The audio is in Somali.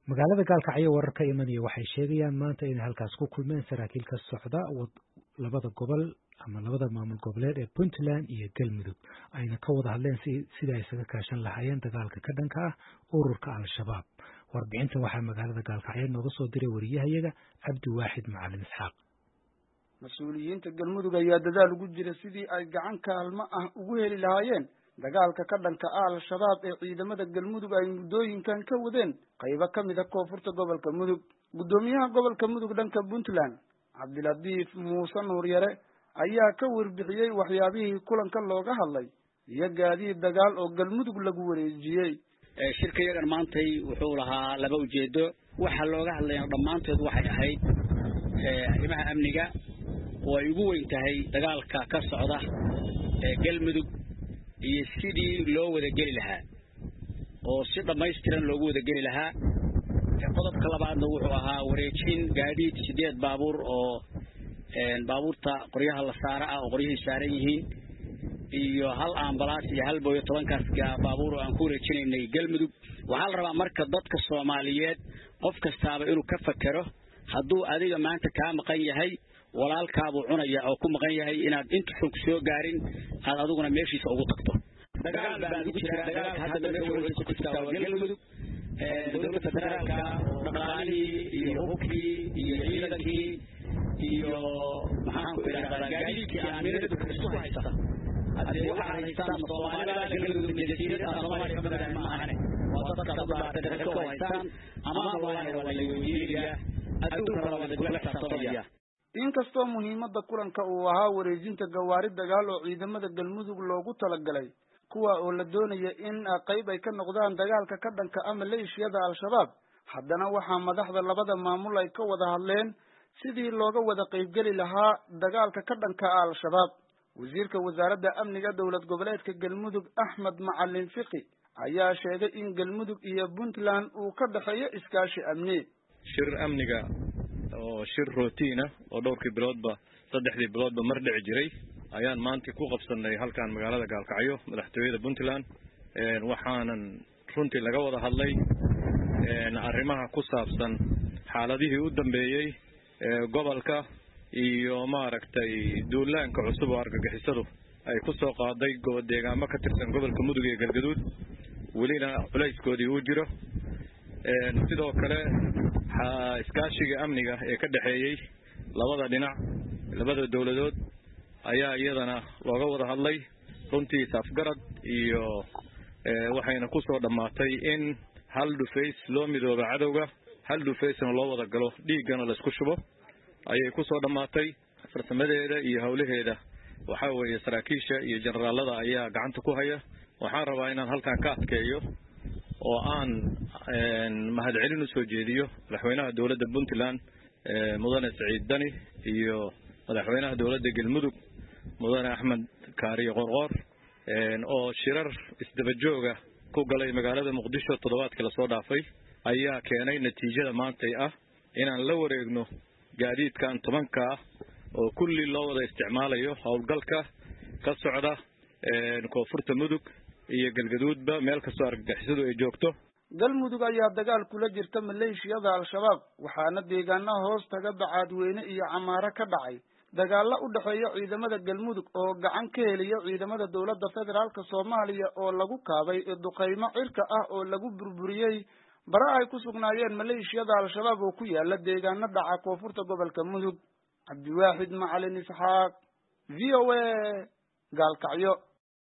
magaalada Gaalkacyo wararka imanaya waxay sheegayaan maanta in halkaas ku kulmeen saraakiil ka socda labada gobol ama labada maamul goboleed ee Puntland iyo Galmudug ayna ka wada hadleen sida ay isaga kaashan lahaayeen dagaalka ka dhanka ah ururka Al-Shabaab. Warbixintan waxaa magaalada Gaalkacyo nooga soo diray wariyahayaga Cabdi Waaxid Macalin Isxaaq. Mas'uuliyiinta Galmudug ayaa dadaal ugu jira sidii ay gacan kaalmo ah ugu heli lahaayeen dagaalka ka dhanka ah Al-Shabaab ee ciidamada Galmudug ay muddooyinkan ka wadeen qaybo ka mid ah koonfurta gobolka Mudug. Gudoomiyaha gobolka Mudug dhanka Puntland Cabdiladiif Muuse Nuuryare ayaa ka warbixiyay waxyaabihii kulanka looga hadlay iyo gaadiid dagaal oo Galmudug lagu wareejiyay. shirkayagan maantay wuxuu lahaa laba ujeedo waxa looga hadlay dhamaantood waxay ahayd arrimaha amniga oo ay ugu weyn tahay dagaalka ka socda Galmudug iyo sidii loo wada geli lahaa oo si dhammaystiran loogu wada geli lahaa. qodobka labaadna wuxuu ahaa wareejin gaadiid 8 baabuur oo baabuurta qoryaha la saara ah oo qoryihii saaran yihiin iyo hal ambalaas iyo hal booyo 10kaas baabuur oo aan ku wareejinaynay Galmudug. waxaa la rabaa marka dadka Soomaaliyeed qof kastaaba inuu ka fakaro hadduu adiga maanta ka maqan yahay walaalkaabu cunaya oo ku maqan yahay inaad inta xog soo gaarin aad adiguna meeshiisa ugu tagto. dagaal baa ugu jira dagaalka hadda meesha ku jirta Galmudug dowladda federaalka dhaqaalihii iyo hubkii iyo ciidankii iyo maxaan ku idhahdaa gaadiidkii aaminadu isku haysta haddii waxaa haystaan Soomaalida Galmudug jasiirada Soomaaliya ka badan ma ahane waa dadka dadka ka haystaan ama wallahi waa la weydiinayaa adduunka rabada gobol kasta. inkastoo muhiimadda kulanka uu ahaa wareejinta gawaari dagaal oo ciidamada Galmudug loogu talagalay kuwa oo la doonaya in qayb ay ka noqdaan dagaalka ka dhanka ah maleeshiyada Al-Shabaab, haddana waxaa madaxda labada maamul ay ka wada hadleen sidii looga wada qaybgeli lahaa dagaalka ka dhanka ah Al-Shabaab. wasiirka wasaaradda amniga dowlad goboleedka Galmudug Axmed Macalin Fiqi ayaa sheegay in Galmudug iyo Puntland uu ka dhaxeeyo iskaashi amni. shir amniga oo shir routine oo dhowrkii biloodba saddexdii biloodba mar dhici jiray ayaan maanta ku qabsanay halkaan magaalada Gaalkacyo madaxtooyada Puntland. waxaanan runtii laga wada hadlay arrimaha ku saabsan xaaladihii u dambeeyay gobolka iyo maaragtay duulaanka cusub oo argagixisadu ay ku soo qaaday deegaamo ka tirsan gobolka Mudug iyo Galgaduud welina culayskoodii uu jiro. sidoo kale iskaashiga amniga ee ka dhaxeeyay labada dhinac labada dawladood ayaa iyadana looga wada hadlay runtii safgarad iyo waxayna ku soo dhamaatay in hal dhufays loo midoobo cadowga hal dhufaysna loo wada galo dhiigana la isku shubo ayay ku soo dhamaatay. farsamadeeda iyo hawlaheeda waxa weeye saraakiisha iyo generaalada ayaa gacanta ku haya. waxaan rabaa inaan halkaan ka adkeeyo oo aan mahadcelin u soo jeediyo madaxweynaha dawladda Puntland mudane Saciid Dani iyo madaxweynaha dawladda Galmudug mudane Axmed Kaariyo Qorqor oo shirar isdaba jooga ku galay magaalada Muqdisho toddobaadkii la soo dhaafay ayaa keenay natiijada maanta ah inaan la wareegno gaadiidkan 10ka oo kulli loo wada isticmaalayo hawlgalka ka socda koonfurta Mudug iyo Galgaduudba meel ka soo argagixisadu ay joogto. Galmudug ayaa dagaal kula jirta maleeshiyada Al-Shabaab waxaana deegaanaha hoos taga Bacadweyne iyo Camaara ka dhacay dagaal u dhaxeeya ciidamada Galmudug oo gacan ka helaya ciidamada dowladda federaalka Soomaaliya oo lagu kaabay duqeymo cirka ah oo lagu burburiyay bara ay ku sugnaayeen maleeshiyada Al-Shabaab oo ku yaala deegaanada dhaca koonfurta gobolka Mudug. Cabdi Waaxid Macalin Isxaaq VOA Gaalkacyo.